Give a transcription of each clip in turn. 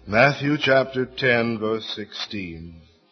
Matthew chapter 10, verse 16.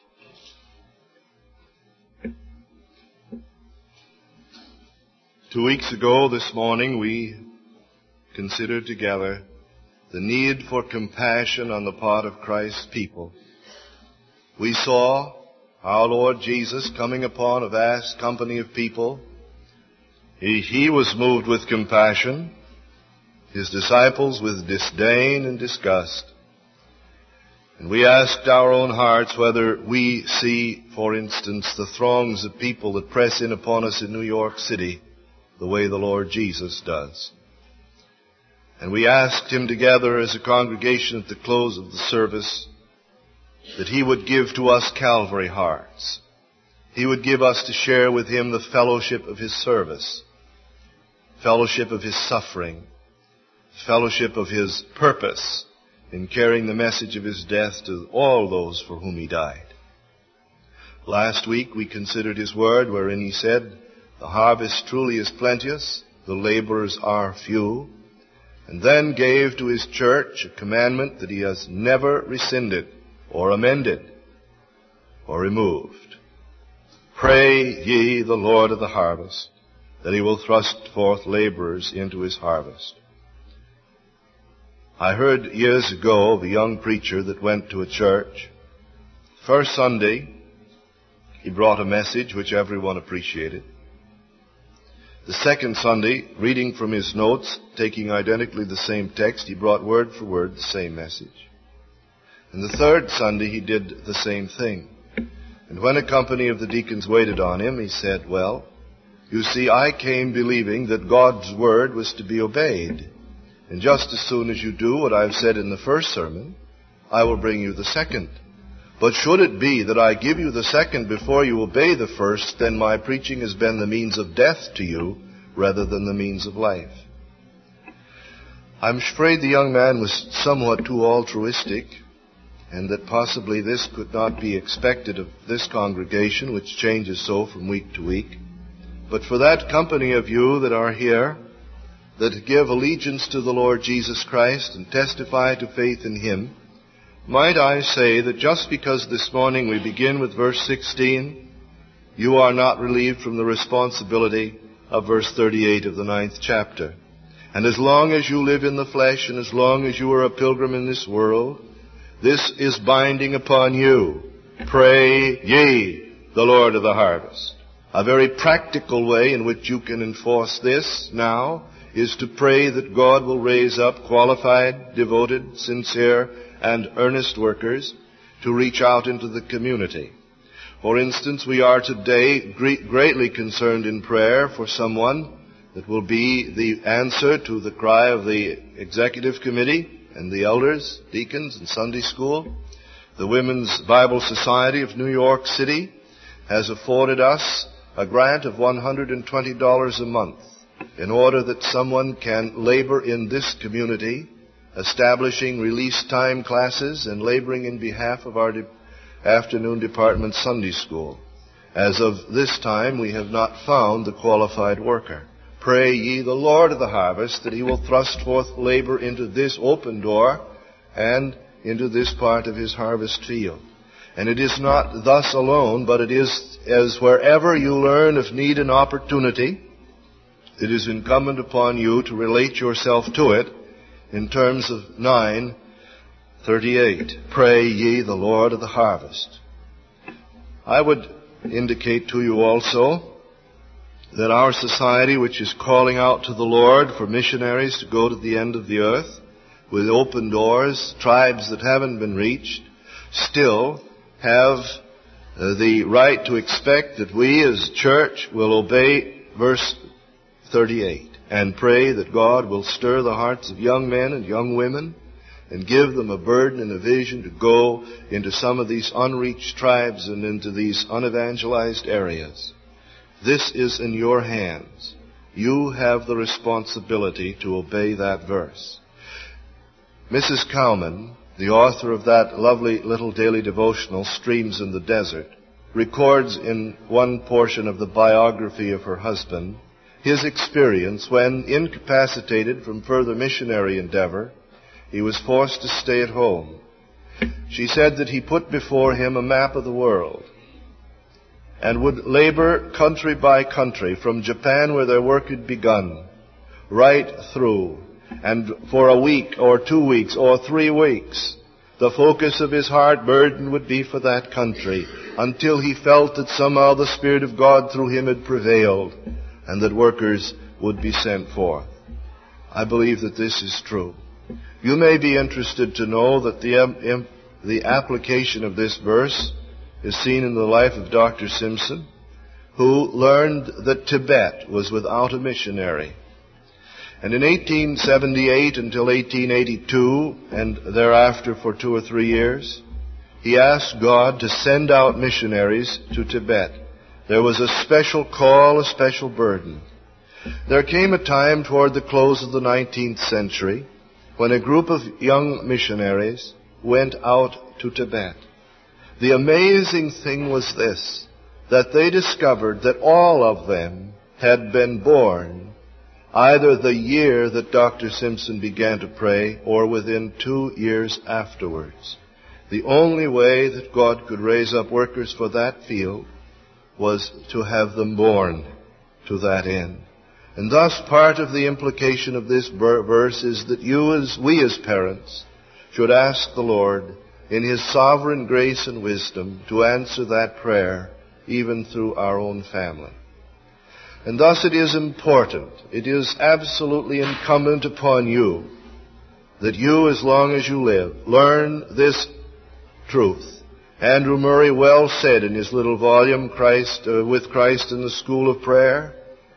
Two weeks ago this morning we considered together the need for compassion on the part of Christ's people. We saw our Lord Jesus coming upon a vast company of people. He was moved with compassion, his disciples with disdain and disgust. And we asked our own hearts whether we see, for instance, the throngs of people that press in upon us in New York City the way the Lord Jesus does. And we asked him together as a congregation at the close of the service that he would give to us Calvary hearts. He would give us to share with him the fellowship of his service, fellowship of his suffering, fellowship of his purpose in carrying the message of his death to all those for whom he died. Last week we considered his word wherein he said, "The harvest truly is plenteous, the laborers are few," and then gave to his church a commandment that he has never rescinded or amended or removed. Pray ye the Lord of the harvest, that he will thrust forth laborers into his harvest. I heard years ago of a young preacher that went to a church. First Sunday, he brought a message which everyone appreciated. The second Sunday, reading from his notes, taking identically the same text, he brought word for word the same message. And the third Sunday, he did the same thing. And when a company of the deacons waited on him, he said, "Well, you see, I came believing that God's word was to be obeyed. And just as soon as you do what I've said in the first sermon, I will bring you the second. But should it be that I give you the second before you obey the first, then my preaching has been the means of death to you rather than the means of life." I'm afraid the young man was somewhat too altruistic, and that possibly this could not be expected of this congregation, which changes so from week to week. But for that company of you that are here, that give allegiance to the Lord Jesus Christ and testify to faith in him, might I say that just because this morning we begin with verse 16, you are not relieved from the responsibility of verse 38 of the 9th chapter. And as long as you live in the flesh, and as long as you are a pilgrim in this world, this is binding upon you. Pray ye the Lord of the harvest. A very practical way in which you can enforce this now is to pray that God will raise up qualified, devoted, sincere, and earnest workers to reach out into the community. For instance, we are today greatly concerned in prayer for someone that will be the answer to the cry of the executive committee and the elders, deacons, and Sunday school. The Women's Bible Society of New York City has afforded us a grant of $120 a month in order that someone can labor in this community, establishing release time classes and laboring in behalf of our afternoon department Sunday school. As of this time, we have not found the qualified worker. Pray ye the Lord of the harvest that he will thrust forth labor into this open door and into this part of his harvest field. And it is not thus alone, but it is as wherever you learn of need and opportunity, it is incumbent upon you to relate yourself to it in terms of 9:38. Pray ye the Lord of the harvest. I would indicate to you also that our society, which is calling out to the Lord for missionaries to go to the end of the earth with open doors, tribes that haven't been reached, still have the right to expect that we as church will obey verse 38 and pray that God will stir the hearts of young men and young women and give them a burden and a vision to go into some of these unreached tribes and into these unevangelized areas. This is in your hands. You have the responsibility to obey that verse. Mrs. Cowman, the author of that lovely little daily devotional, Streams in the Desert, records in one portion of the biography of her husband his experience when, incapacitated from further missionary endeavor, he was forced to stay at home She said that he put before him a map of the world and would labor country by country, from Japan, where their work had begun, right through. And for a week or 2 weeks or 3 weeks, the focus of his heart burden would be for that country, until he felt that somehow the Spirit of God through him had prevailed and that workers would be sent forth. I believe that this is true. You may be interested to know that the application of this verse is seen in the life of Dr. Simpson, who learned that Tibet was without a missionary. And in 1878 until 1882, and thereafter for 2 or 3 years, he asked God to send out missionaries to Tibet. There was a special call, a special burden. There came a time toward the close of the 19th century when a group of young missionaries went out to Tibet. The amazing thing was this, that they discovered that all of them had been born either the year that Dr. Simpson began to pray or within 2 years afterwards. The only way that God could raise up workers for that field was to have them born to that end. And thus part of the implication of this verse is that we as parents should ask the Lord in His sovereign grace and wisdom to answer that prayer even through our own family. And thus it is important, it is absolutely incumbent upon you that you, as long as you live, learn this truth. Andrew Murray well said in his little volume, With Christ in the School of Prayer,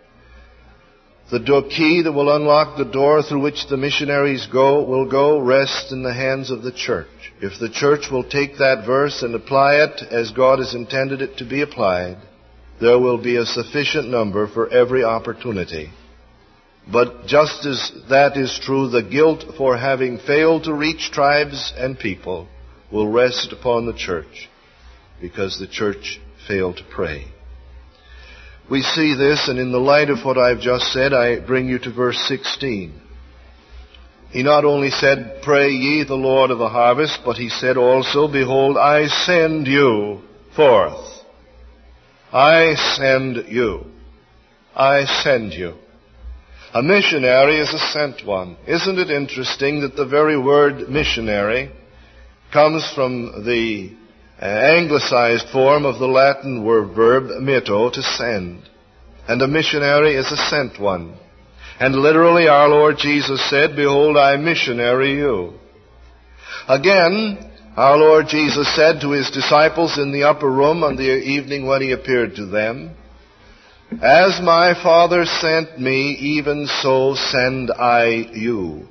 the key that will unlock the door through which the missionaries will go rests in the hands of the church. If the church will take that verse and apply it as God has intended it to be applied, there will be a sufficient number for every opportunity. But just as that is true, the guilt for having failed to reach tribes and people will rest upon the church because the church failed to pray. We see this, and in the light of what I've just said, I bring you to verse 16. He not only said, Pray ye the Lord of the harvest, but he said also, Behold, I send you forth. I send you. I send you. A missionary is a sent one. Isn't it interesting that the very word missionary comes from the anglicized form of the Latin verb mitto, to send. And a missionary is a sent one. And literally our Lord Jesus said, Behold, I missionary you. Again, our Lord Jesus said to His disciples in the upper room on the evening when He appeared to them, As my Father sent me, even so send I you.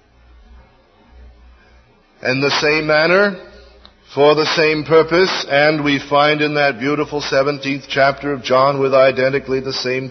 In the same manner, for the same purpose, and we find in that beautiful 17th chapter of John with identically the same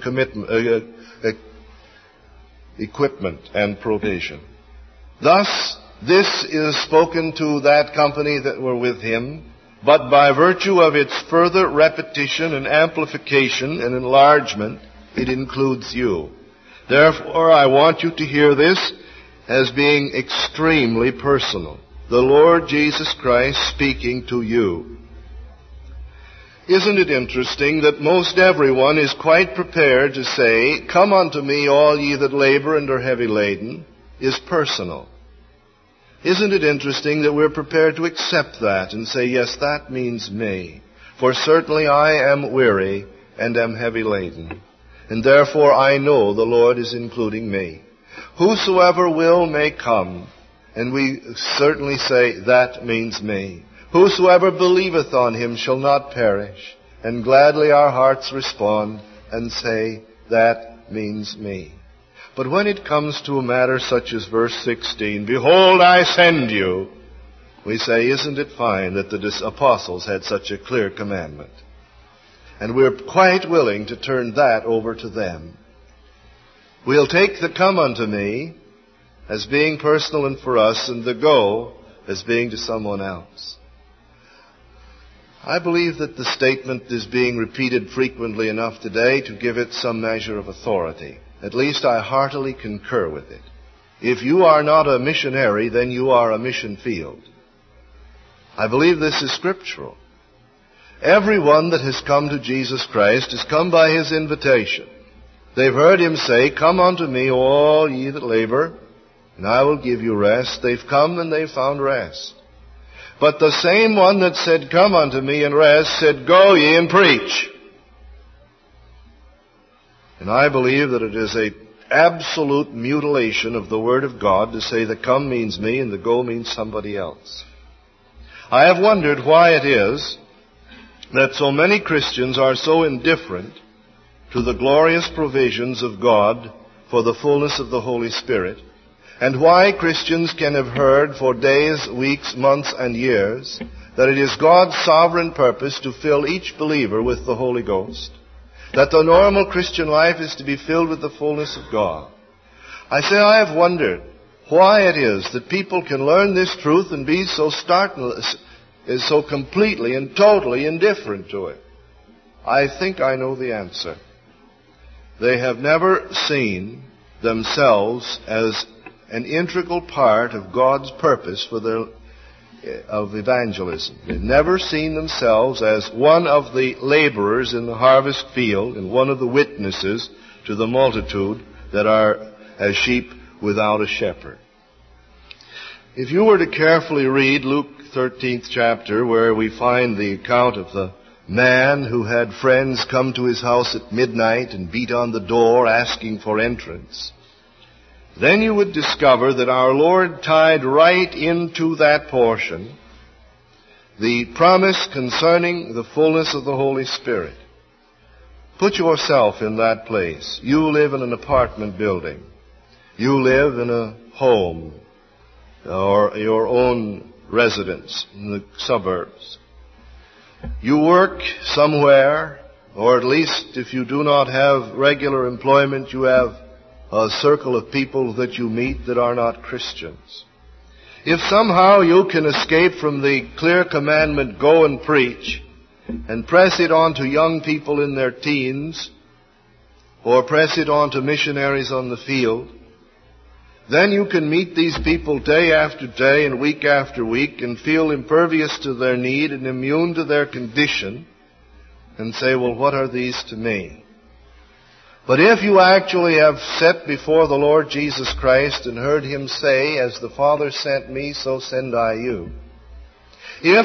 equipment and provision. Thus, this is spoken to that company that were with him, but by virtue of its further repetition and amplification and enlargement, it includes you. Therefore, I want you to hear this as being extremely personal. The Lord Jesus Christ speaking to you. Isn't it interesting that most everyone is quite prepared to say, Come unto me, all ye that labor and are heavy laden, is personal. Isn't it interesting that we're prepared to accept that and say, yes, that means me. For certainly I am weary and am heavy laden. And therefore I know the Lord is including me. Whosoever will may come. And we certainly say, that means me. Whosoever believeth on him shall not perish. And gladly our hearts respond and say, that means me. But when it comes to a matter such as verse 16, Behold, I send you, we say, isn't it fine that the apostles had such a clear commandment? And we're quite willing to turn that over to them. We'll take the come unto me as being personal and for us, and the go as being to someone else. I believe that the statement is being repeated frequently enough today to give it some measure of authority. At least I heartily concur with it. If you are not a missionary, then you are a mission field. I believe this is scriptural. Everyone that has come to Jesus Christ has come by His invitation. They've heard Him say, "Come unto me, all ye that labor, and I will give you rest." They've come and they've found rest. But the same one that said, "Come unto me and rest," said, "Go ye and preach." And I believe that it is an absolute mutilation of the Word of God to say the come means me and the go means somebody else. I have wondered why it is that so many Christians are so indifferent to the glorious provisions of God for the fullness of the Holy Spirit, and why Christians can have heard for days, weeks, months, and years that it is God's sovereign purpose to fill each believer with the Holy Ghost, that the normal Christian life is to be filled with the fullness of God. I say I have wondered why it is that people can learn this truth and be so so completely and totally indifferent to it. I think I know the answer. They have never seen themselves as an integral part of God's purpose of evangelism. They've never seen themselves as one of the laborers in the harvest field and one of the witnesses to the multitude that are as sheep without a shepherd. If you were to carefully read Luke 13th chapter, where we find the account of the man who had friends come to his house at midnight and beat on the door asking for entrance, then you would discover that our Lord tied right into that portion the promise concerning the fullness of the Holy Spirit. Put yourself in that place. You live in an apartment building. You live in a home or your own residence in the suburbs. You work somewhere, or at least if you do not have regular employment, you have a circle of people that you meet that are not Christians. If somehow you can escape from the clear commandment, go and preach, and press it on to young people in their teens, or press it on to missionaries on the field, then you can meet these people day after day and week after week and feel impervious to their need and immune to their condition and say, well, what are these to me? But if you actually have sat before the Lord Jesus Christ and heard Him say, as the Father sent me, so send I you. If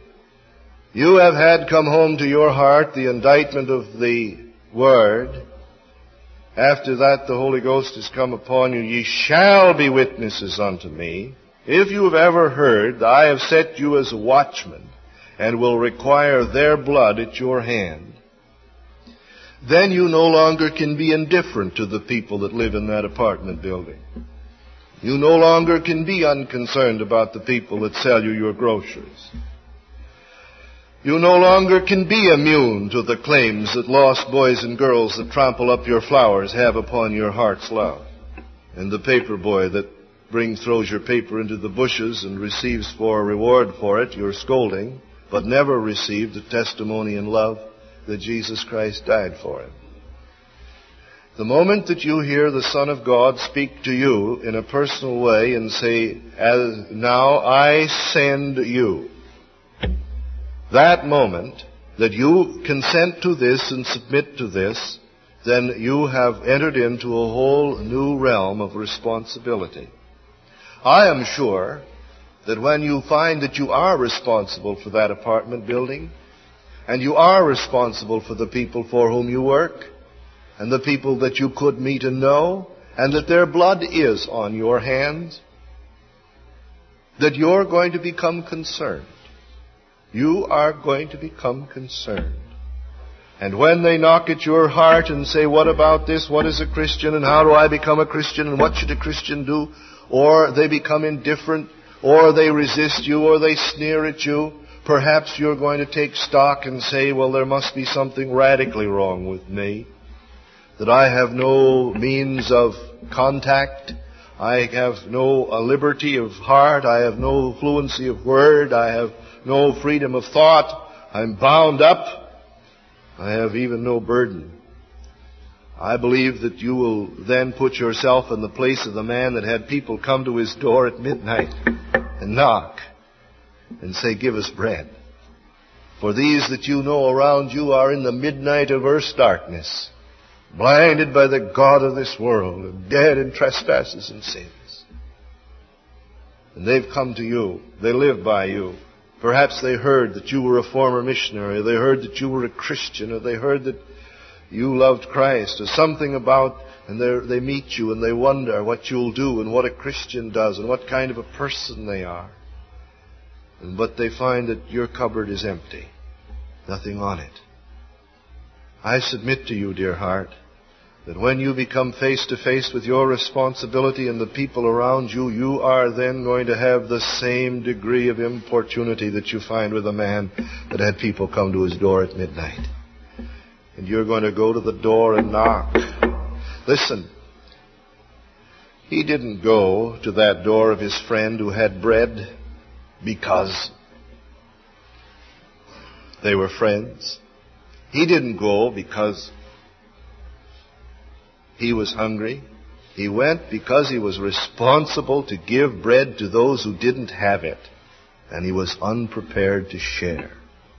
you have had come home to your heart the indictment of the Word, after that the Holy Ghost has come upon you, ye shall be witnesses unto me. If you have ever heard, I have set you as a watchman and will require their blood at your hand, then you no longer can be indifferent to the people that live in that apartment building. You no longer can be unconcerned about the people that sell you your groceries. You no longer can be immune to the claims that lost boys and girls that trample up your flowers have upon your heart's love, and the paper boy that throws your paper into the bushes and receives for a reward for it your scolding, but never received the testimony and love that Jesus Christ died for him. The moment that you hear the Son of God speak to you in a personal way and say, "As now I send you," that moment that you consent to this and submit to this, then you have entered into a whole new realm of responsibility. I am sure that when you find that you are responsible for that apartment building, and you are responsible for the people for whom you work, and the people that you could meet and know, and that their blood is on your hands, that you're going to become concerned. You are going to become concerned. And when they knock at your heart and say, what about this? What is a Christian? And how do I become a Christian? And what should a Christian do? Or they become indifferent, or they resist you, or they sneer at you, perhaps you're going to take stock and say, well, there must be something radically wrong with me, that I have no means of contact, I have no liberty of heart, I have no fluency of word, I have no freedom of thought, I'm bound up, I have even no burden. I believe that you will then put yourself in the place of the man that had people come to his door at midnight and knock. and say, give us bread. For these that you know around you are in the midnight of earth's darkness, blinded by the god of this world, and dead in trespasses and sins. And they've come to you. They live by you. Perhaps they heard that you were a former missionary, or they heard that you were a Christian, or they heard that you loved Christ, or something about, and they meet you and they wonder what you'll do and what a Christian does and what kind of a person they are. But they find that your cupboard is empty. Nothing on it. I submit to you, dear heart, that when you become face to face with your responsibility and the people around you, you are then going to have the same degree of importunity that you find with a man that had people come to his door at midnight. And you're going to go to the door and knock. Listen, he didn't go to that door of his friend who had bread because they were friends. He didn't go because he was hungry. He went because he was responsible to give bread to those who didn't have it, and he was unprepared to share.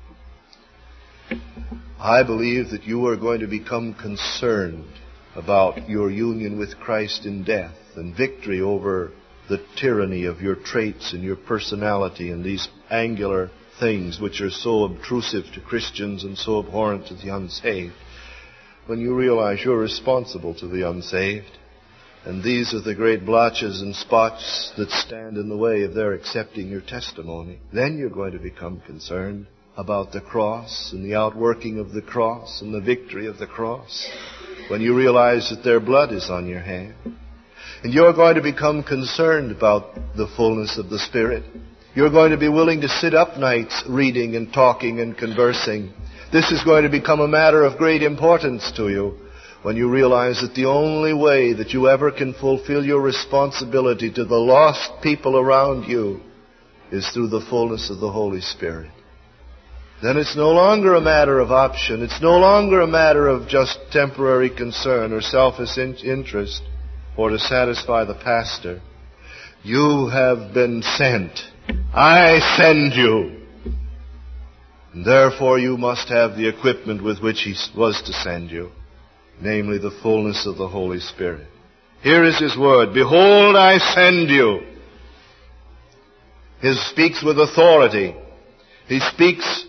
I believe that you are going to become concerned about your union with Christ in death and victory over the tyranny of your traits and your personality and these angular things which are so obtrusive to Christians and so abhorrent to the unsaved. When you realize you're responsible to the unsaved, and these are the great blotches and spots that stand in the way of their accepting your testimony, then you're going to become concerned about the cross and the outworking of the cross and the victory of the cross. When you realize that their blood is on your hand. And you're going to become concerned about the fullness of the Spirit. You're going to be willing to sit up nights reading and talking and conversing. This is going to become a matter of great importance to you when you realize that the only way that you ever can fulfill your responsibility to the lost people around you is through the fullness of the Holy Spirit. Then it's no longer a matter of option. It's no longer a matter of just temporary concern or selfish interest or to satisfy the pastor. You have been sent. I send you. And therefore you must have the equipment with which He was to send you, namely the fullness of the Holy Spirit. Here is His word. Behold, I send you. He speaks with authority. He speaks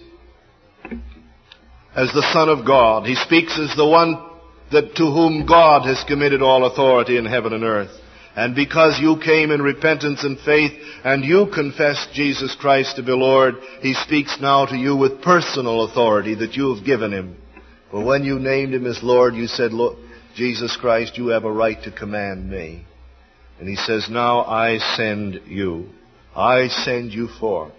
as the Son of God. He speaks as the one that to whom God has committed all authority in heaven and earth. And because you came in repentance and faith and you confessed Jesus Christ to be Lord, He speaks now to you with personal authority that you have given Him. For when you named Him as Lord, you said, Look, Jesus Christ, you have a right to command me. And He says, now I send you. I send you forth.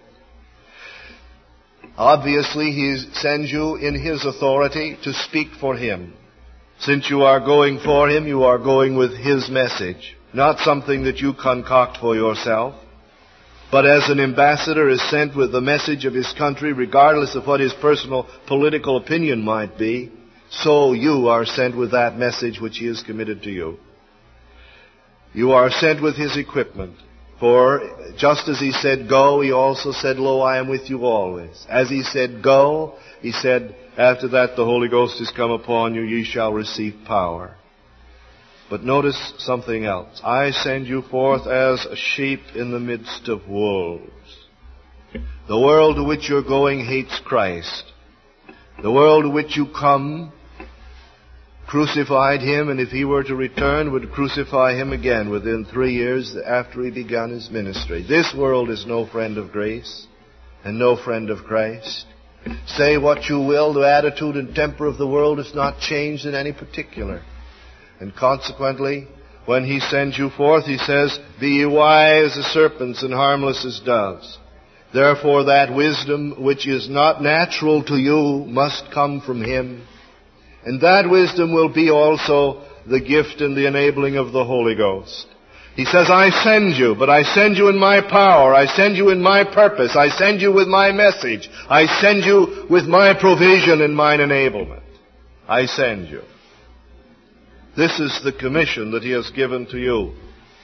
Obviously, He sends you in His authority to speak for Him. Since you are going for Him, you are going with His message. Not something that you concoct for yourself, but as an ambassador is sent with the message of his country, regardless of what his personal political opinion might be, so you are sent with that message which He has committed to you. You are sent with His equipment. For just as He said, go, He also said, lo, I am with you always. As He said, go, He said, after that the Holy Ghost is come upon you, ye shall receive power. But notice something else. I send you forth as a sheep in the midst of wolves. The world to which you're going hates Christ. The world to which you come crucified Him, and if He were to return, would crucify Him again within 3 years after He began His ministry. This world is no friend of grace and no friend of Christ. Say what you will, the attitude and temper of the world is not changed in any particular. And consequently, when He sends you forth, He says, be ye wise as serpents and harmless as doves. Therefore that wisdom which is not natural to you must come from Him. And that wisdom will be also the gift and the enabling of the Holy Ghost. He says, I send you, but I send you in my power. I send you in my purpose. I send you with my message. I send you with my provision and mine enablement. I send you. This is the commission that He has given to you.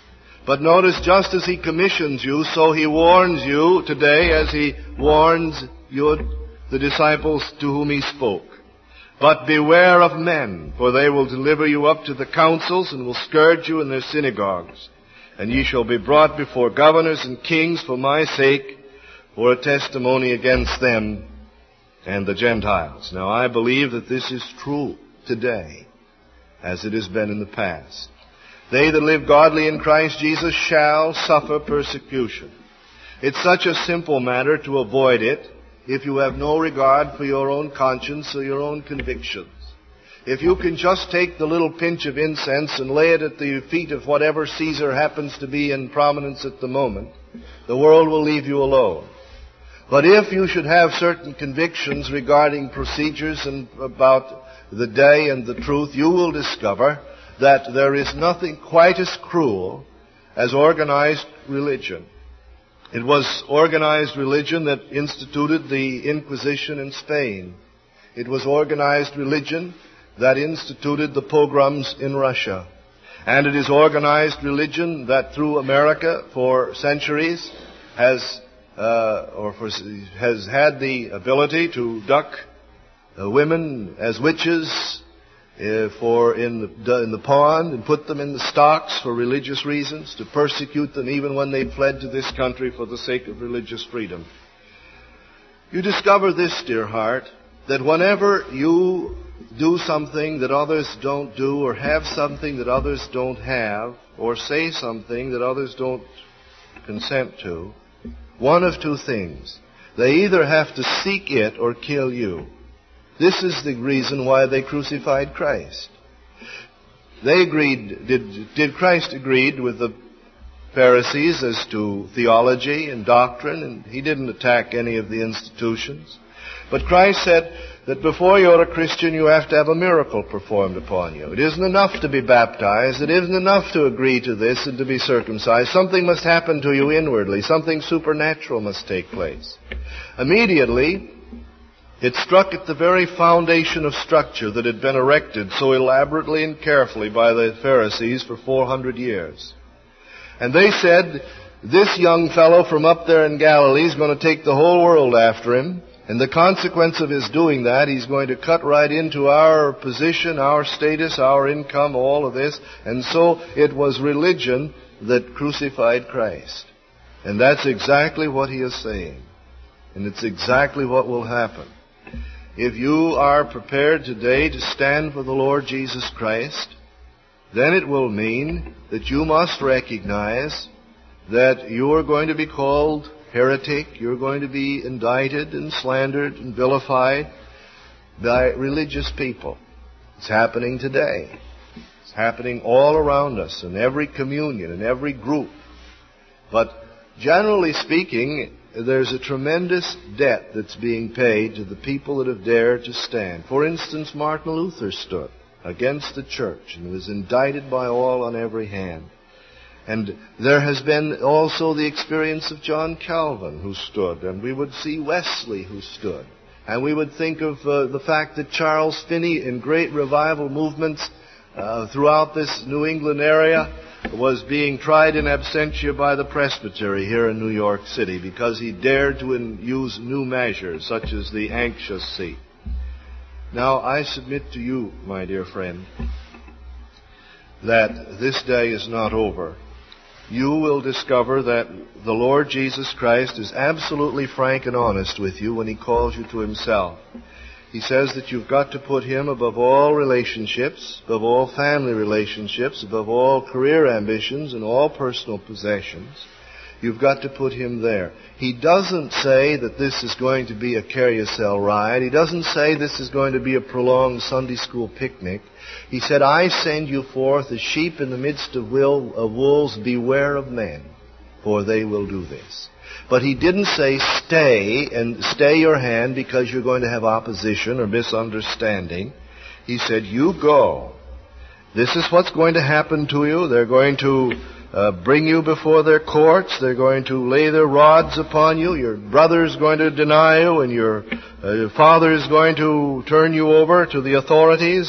But notice, just as he commissions you, so he warns you today as he warns you, the disciples to whom he spoke. But beware of men, for they will deliver you up to the councils and will scourge you in their synagogues. And ye shall be brought before governors and kings for my sake, for a testimony against them and the Gentiles. Now I believe that this is true today, as it has been in the past. They that live godly in Christ Jesus shall suffer persecution. It's such a simple matter to avoid it if you have no regard for your own conscience or your own convictions. If you can just take the little pinch of incense and lay it at the feet of whatever Caesar happens to be in prominence at the moment, the world will leave you alone. But if you should have certain convictions regarding procedures and about the day and the truth, you will discover that there is nothing quite as cruel as organized religion. It was organized religion that instituted the Inquisition in Spain. It was organized religion that instituted the pogroms in Russia. And it is organized religion that through America for centuries has had the ability to duck women as witches in the pond and put them in the stocks for religious reasons, to persecute them even when they fled to this country for the sake of religious freedom. You discover this, dear heart, that whenever you do something that others don't do, or have something that others don't have, or say something that others don't consent to, one of two things. They either have to seek it or kill you. This is the reason why they crucified Christ. They agreed, did Christ agreed with the Pharisees as to theology and doctrine, and he didn't attack any of the institutions. But Christ said that before you're a Christian, you have to have a miracle performed upon you. It isn't enough to be baptized. It isn't enough to agree to this and to be circumcised. Something must happen to you inwardly. Something supernatural must take place. Immediately, it struck at the very foundation of structure that had been erected so elaborately and carefully by the Pharisees for 400 years. And they said, this young fellow from up there in Galilee is going to take the whole world after him. And the consequence of his doing that, he's going to cut right into our position, our status, our income, all of this. And so it was religion that crucified Christ. And that's exactly what he is saying. And it's exactly what will happen. If you are prepared today to stand for the Lord Jesus Christ, then it will mean that you must recognize that you are going to be called heretic, you're going to be indicted and slandered and vilified by religious people. It's happening today. It's happening all around us, in every communion, in every group. But generally speaking, there's a tremendous debt that's being paid to the people that have dared to stand. For instance, Martin Luther stood against the church and was indicted by all on every hand. And there has been also the experience of John Calvin, who stood, and we would see Wesley, who stood. And we would think of the fact that Charles Finney, in great revival movements throughout this New England area, was being tried in absentia by the presbytery here in New York City because he dared to use new measures, such as the anxious seat. Now, I submit to you, my dear friend, that this day is not over. You will discover that the Lord Jesus Christ is absolutely frank and honest with you when he calls you to himself. He says that you've got to put him above all relationships, above all family relationships, above all career ambitions and all personal possessions. You've got to put him there. He doesn't say that this is going to be a carousel ride. He doesn't say this is going to be a prolonged Sunday school picnic. He said, I send you forth as sheep in the midst of wolves. Beware of men, for they will do this. But he didn't say stay your hand because you're going to have opposition or misunderstanding. He said, you go. This is what's going to happen to you. They're going to bring you before their courts. They're going to lay their rods upon you. Your brother is going to deny you, and your father is going to turn you over to the authorities.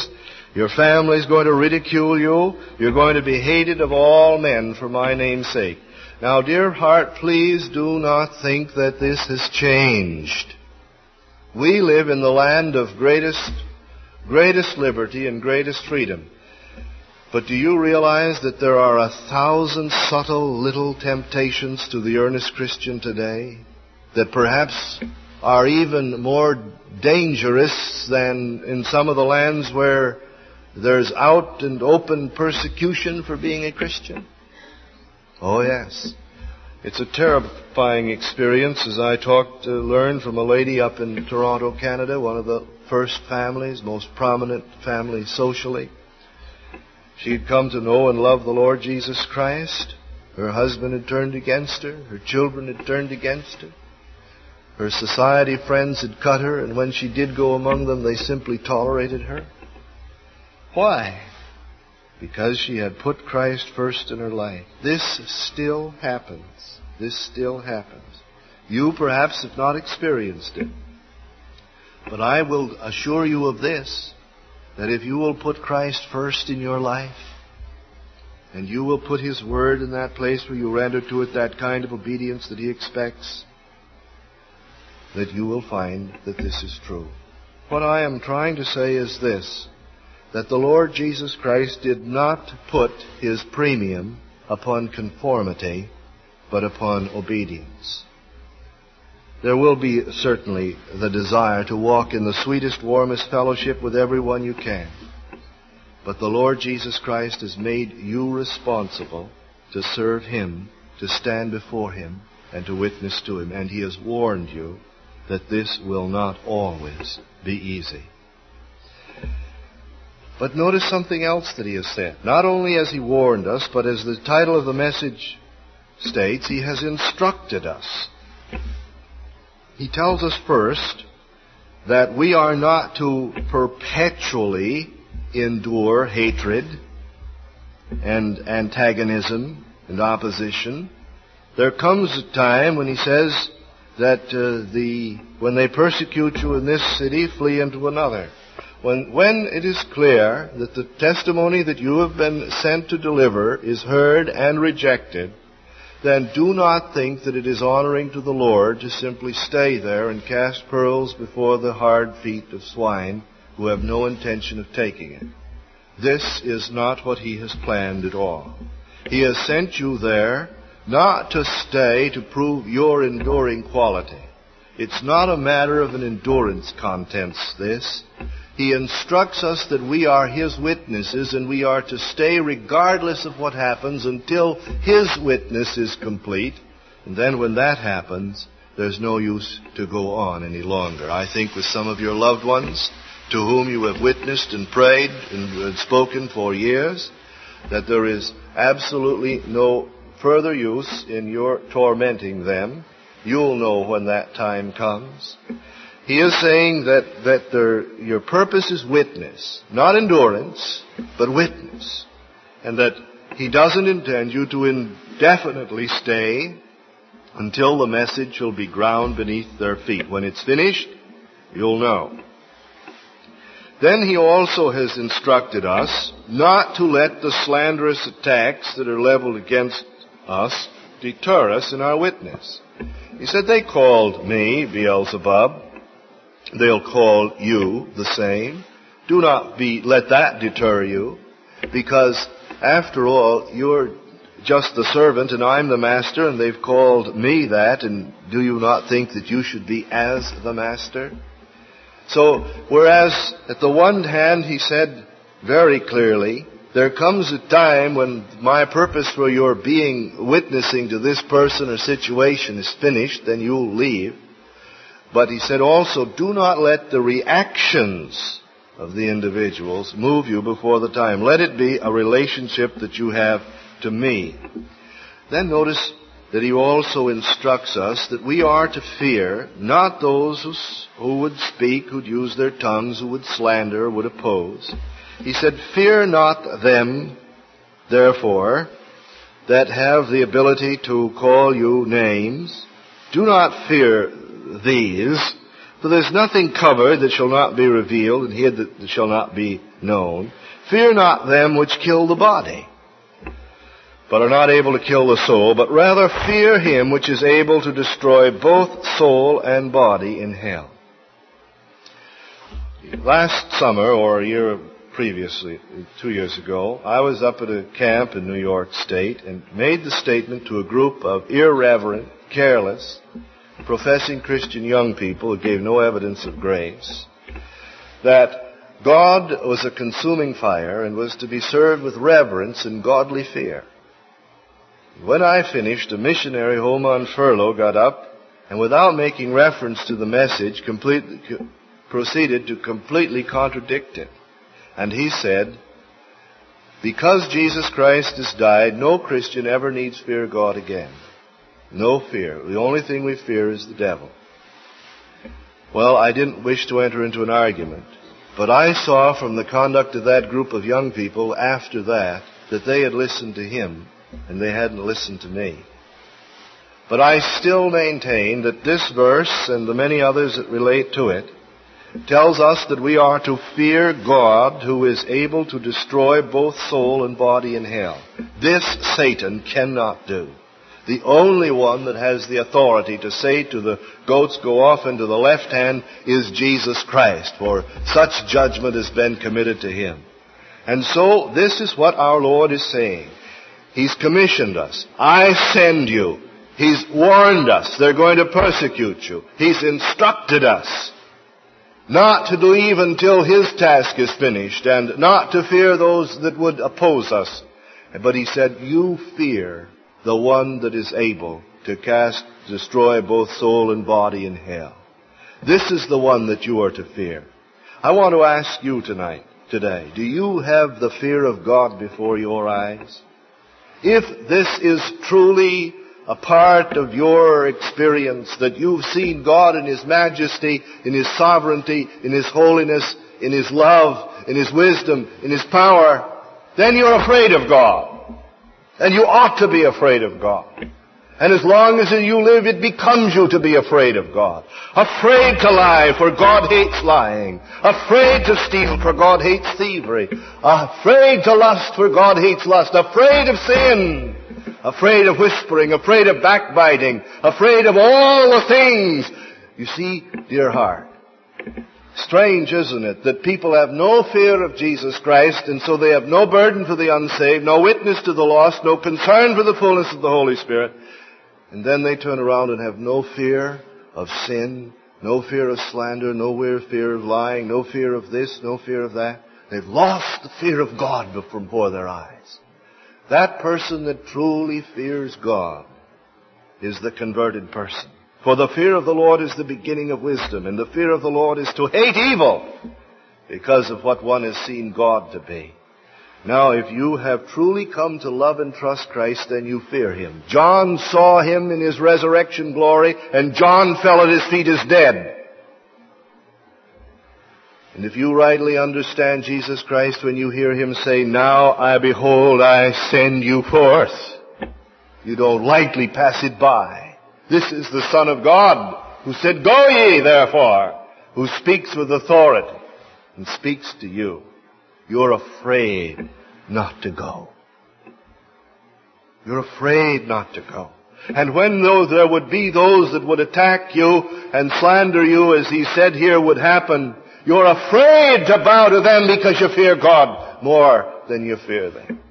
Your family is going to ridicule you. You're going to be hated of all men for my name's sake. Now, dear heart, please do not think that this has changed. We live in the land of greatest liberty and greatest freedom. But do you realize that there are 1,000 subtle little temptations to the earnest Christian today that perhaps are even more dangerous than in some of the lands where there's out and open persecution for being a Christian? Oh, yes. It's a terrifying experience, as I learned from a lady up in Toronto, Canada, one of the first families, most prominent family socially. She had come to know and love the Lord Jesus Christ. Her husband had turned against her. Her children had turned against her. Her society friends had cut her, and when she did go among them, they simply tolerated her. Why? Because she had put Christ first in her life. This still happens. This still happens. You perhaps have not experienced it. But I will assure you of this, that if you will put Christ first in your life, and you will put His Word in that place where you render to it that kind of obedience that He expects, that you will find that this is true. What I am trying to say is this, that the Lord Jesus Christ did not put His premium upon conformity, but upon obedience. There will be certainly the desire to walk in the sweetest, warmest fellowship with everyone you can. But the Lord Jesus Christ has made you responsible to serve Him, to stand before Him, and to witness to Him. And He has warned you that this will not always be easy. But notice something else that He has said. Not only has He warned us, but as the title of the message states, He has instructed us. He tells us first that we are not to perpetually endure hatred and antagonism and opposition. There comes a time when He says that when they persecute you in this city, flee into another. When it is clear that the testimony that you have been sent to deliver is heard and rejected, then do not think that it is honoring to the Lord to simply stay there and cast pearls before the hard feet of swine who have no intention of taking it. This is not what He has planned at all. He has sent you there not to stay to prove your enduring quality. It's not a matter of an endurance contest, this. He instructs us that we are His witnesses, and we are to stay regardless of what happens until His witness is complete. And then when that happens, there's no use to go on any longer. I think with some of your loved ones to whom you have witnessed and prayed and spoken for years, that there is absolutely no further use in your tormenting them. You'll know when that time comes. He is saying that your purpose is witness, not endurance, but witness. And that He doesn't intend you to indefinitely stay until the message shall be ground beneath their feet. When it's finished, you'll know. Then He also has instructed us not to let the slanderous attacks that are leveled against us deter us in our witness. He said, they called me Beelzebub. They'll call you the same. Do not let that deter you, because after all, you're just the servant and I'm the master, and they've called me that, and do you not think that you should be as the master? So, whereas at the one hand He said very clearly, there comes a time when my purpose for your witnessing to this person or situation is finished, then you'll leave. But He said also, do not let the reactions of the individuals move you before the time. Let it be a relationship that you have to me. Then notice that He also instructs us that we are to fear not those who would speak, who'd use their tongues, who would slander, would oppose. He said, fear not them, therefore, that have the ability to call you names. Do not fear these, For there's nothing covered that shall not be revealed, and hid that shall not be known. Fear not them which kill the body, but are not able to kill the soul, but rather fear him which is able to destroy both soul and body in hell. Last summer, or a year previously, 2 years ago, I was up at a camp in New York State and made the statement to a group of irreverent, careless, professing Christian young people who gave no evidence of grace, that God was a consuming fire and was to be served with reverence and godly fear. When I finished, a missionary home on furlough got up and, without making reference to the message, proceeded to completely contradict it. And he said, because Jesus Christ has died, no Christian ever needs fear God again. No fear. The only thing we fear is the devil. Well, I didn't wish to enter into an argument, but I saw from the conduct of that group of young people after that they had listened to him and they hadn't listened to me. But I still maintain that this verse and the many others that relate to it tells us that we are to fear God, who is able to destroy both soul and body in hell. This Satan cannot do. The only one that has the authority to say to the goats, go off into the left hand, is Jesus Christ, for such judgment has been committed to him. And so this is what our Lord is saying. He's commissioned us. I send you. He's warned us. They're going to persecute you. He's instructed us not to believe until his task is finished, and not to fear those that would oppose us. But he said, you fear the one that is able to destroy both soul and body in hell. This is the one that you are to fear. I want to ask you today, do you have the fear of God before your eyes? If this is truly a part of your experience, that you've seen God in his majesty, in his sovereignty, in his holiness, in his love, in his wisdom, in his power, then you're afraid of God. And you ought to be afraid of God. And as long as you live, it becomes you to be afraid of God. Afraid to lie, for God hates lying. Afraid to steal, for God hates thievery. Afraid to lust, for God hates lust. Afraid of sin. Afraid of whispering. Afraid of backbiting. Afraid of all the things. You see, dear heart, strange, isn't it, that people have no fear of Jesus Christ, and so they have no burden for the unsaved, no witness to the lost, no concern for the fullness of the Holy Spirit. And then they turn around and have no fear of sin, no fear of slander, no fear of lying, no fear of this, no fear of that. They've lost the fear of God from before their eyes. That person that truly fears God is the converted person. For the fear of the Lord is the beginning of wisdom, and the fear of the Lord is to hate evil, because of what one has seen God to be. Now, if you have truly come to love and trust Christ, then you fear him. John saw him in his resurrection glory, and John fell at his feet as dead. And if you rightly understand Jesus Christ when you hear him say, now I send you forth, you don't lightly pass it by. This is the Son of God, who said, go ye therefore, who speaks with authority and speaks to you. You're afraid not to go. You're afraid not to go. And when there would be those that would attack you and slander you, as he said here would happen, you're afraid to bow to them because you fear God more than you fear them.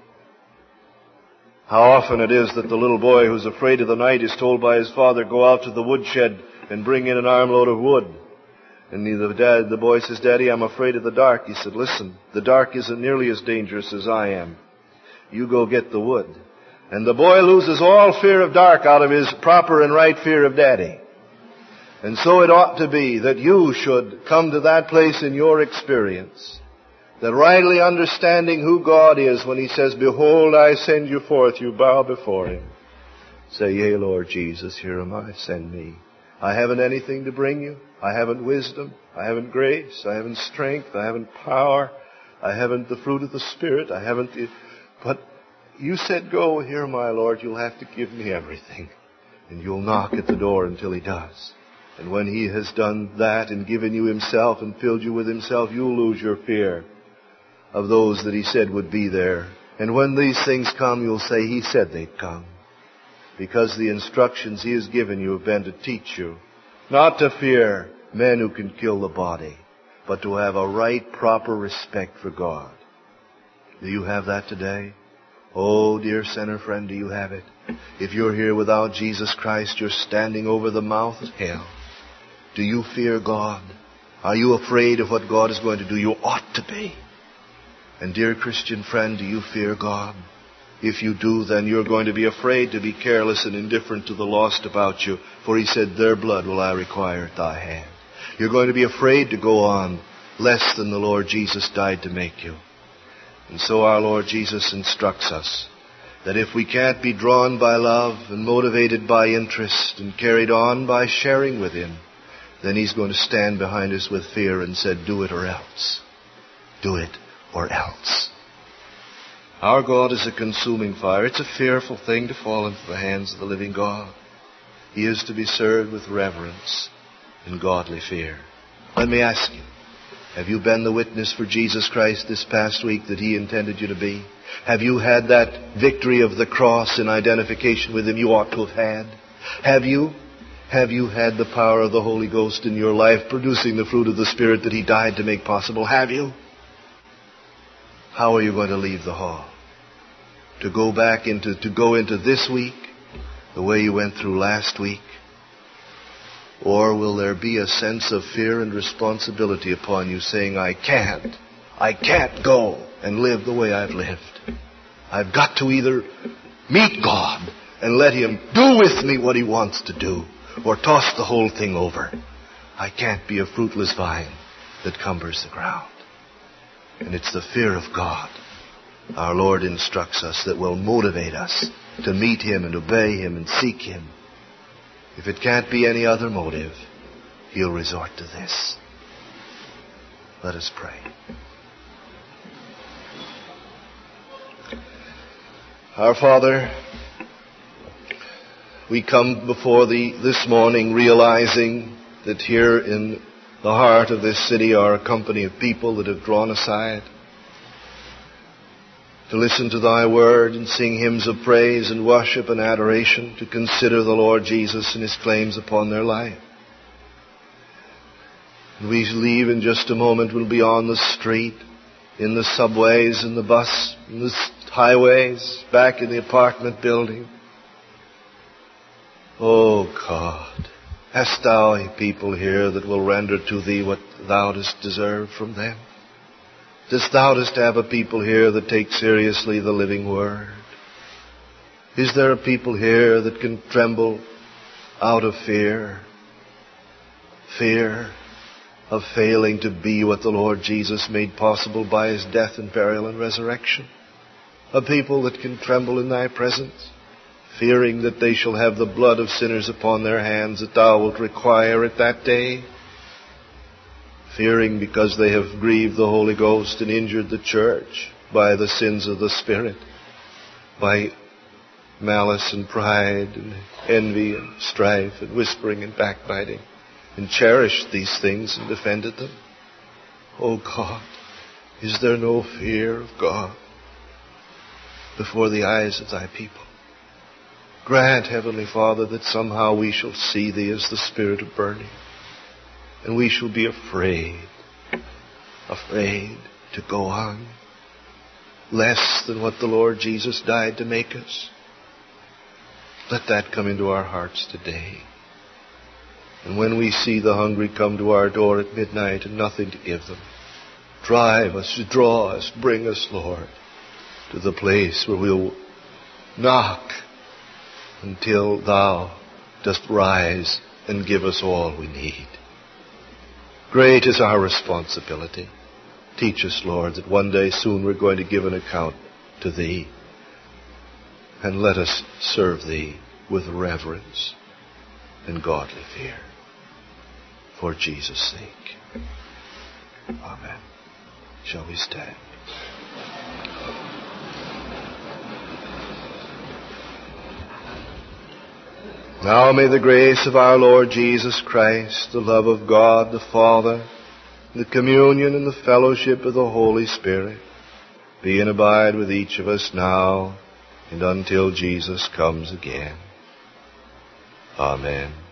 How often it is that the little boy who's afraid of the night is told by his father, go out to the woodshed and bring in an armload of wood. And the boy says, Daddy, I'm afraid of the dark. He said, listen, the dark isn't nearly as dangerous as I am. You go get the wood. And the boy loses all fear of dark out of his proper and right fear of Daddy. And so it ought to be that you should come to that place in your experience, that rightly understanding who God is when he says, behold, I send you forth, you bow before him. Say, yea, Lord Jesus, here am I, send me. I haven't anything to bring you. I haven't wisdom. I haven't grace. I haven't strength. I haven't power. I haven't the fruit of the Spirit. But you said go. Here, my Lord, you'll have to give me everything. And you'll knock at the door until he does. And when He has done that and given you Himself and filled you with Himself, you'll lose your fear of those that He said would be there. And when these things come, you'll say, He said they'd come. Because the instructions He has given you have been to teach you not to fear men who can kill the body, but to have a right, proper respect for God. Do you have that today? Oh, dear sinner friend, do you have it? If you're here without Jesus Christ, you're standing over the mouth of hell. Do you fear God? Are you afraid of what God is going to do? You ought to be. And dear Christian friend, do you fear God? If you do, then you're going to be afraid to be careless and indifferent to the lost about you, for He said, their blood will I require at thy hand. You're going to be afraid to go on less than the Lord Jesus died to make you. And so our Lord Jesus instructs us that if we can't be drawn by love and motivated by interest and carried on by sharing with Him, then He's going to stand behind us with fear and said, do it or else. Do it or else. Our God is a consuming fire. It's a fearful thing to fall into the hands of the living God. He is to be served with reverence and godly fear. Let me ask you, have you been the witness for Jesus Christ this past week that He intended you to be? Have you had that victory of the cross in identification with Him you ought to have had? Have you had the power of the Holy Ghost in your life producing the fruit of the Spirit that He died to make possible? Have you? How are you going to leave the hall? To go into this week the way you went through last week? Or will there be a sense of fear and responsibility upon you saying, I can't go and live the way I've lived. I've got to either meet God and let Him do with me what He wants to do, or toss the whole thing over. I can't be a fruitless vine that cumbers the ground. And it's the fear of God, our Lord instructs us, that will motivate us to meet Him and obey Him and seek Him. If it can't be any other motive, He'll resort to this. Let us pray. Our Father, we come before Thee this morning realizing that here in the heart of this city are a company of people that have drawn aside to listen to Thy word and sing hymns of praise and worship and adoration, to consider the Lord Jesus and His claims upon their life. And we leave in just a moment. We'll be on the street, in the subways, in the bus, in the highways, back in the apartment building. Oh God, hast Thou a people here that will render to Thee what Thou dost deserve from them? Dost Thou have a people here that take seriously the living Word? Is there a people here that can tremble out of fear? Fear of failing to be what the Lord Jesus made possible by His death and burial and resurrection? A people that can tremble in Thy presence, fearing that they shall have the blood of sinners upon their hands that Thou wilt require at that day? Fearing because they have grieved the Holy Ghost and injured the church by the sins of the Spirit, by malice and pride and envy and strife and whispering and backbiting, and cherished these things and defended them. Oh God, is there no fear of God before the eyes of Thy people? Grant, Heavenly Father, that somehow we shall see Thee as the Spirit of burning, and we shall be afraid to go on less than what the Lord Jesus died to make us. Let that come into our hearts today. And when we see the hungry come to our door at midnight and nothing to give them, drive us, draw us, bring us, Lord, to the place where we'll knock until Thou dost rise and give us all we need. Great is our responsibility. Teach us, Lord, that one day soon we're going to give an account to Thee. And let us serve Thee with reverence and godly fear. For Jesus' sake. Amen. Shall we stand? Now may the grace of our Lord Jesus Christ, the love of God the Father, the communion and the fellowship of the Holy Spirit be and abide with each of us now and until Jesus comes again. Amen.